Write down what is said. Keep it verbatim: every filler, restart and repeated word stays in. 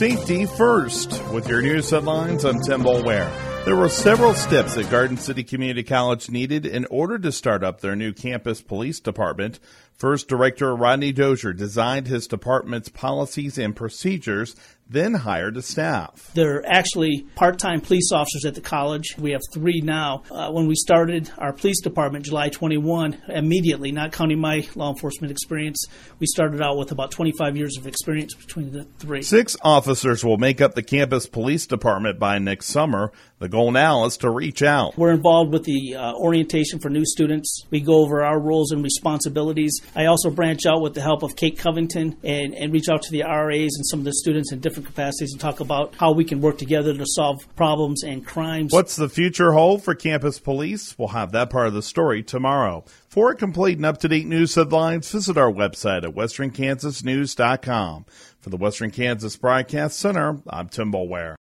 Safety first. With your news headlines, I'm Tim Boulware. There were several steps that Garden City Community College needed in order to start up their new campus police department. First, Director Rodney Dozier designed his department's policies and procedures, then hired a staff. They're actually part-time police officers at the college. We have three now. Uh, when we started our police department, July twenty-first, immediately, not counting my law enforcement experience, we started out with about twenty-five years of experience between the three. Six officers will make up the campus police department by next summer. The goal now is to reach out. We're involved with the uh, orientation for new students. We go over our roles and responsibilities. I also branch out with the help of Kate Covington and, and reach out to the R As and some of the students in different capacities and talk about how we can work together to solve problems and crimes. What's the future hold for campus police? We'll have that part of the story tomorrow. For complete and up-to-date news headlines, visit our website at western kansas news dot com. For the Western Kansas Broadcast Center, I'm Tim Boulware.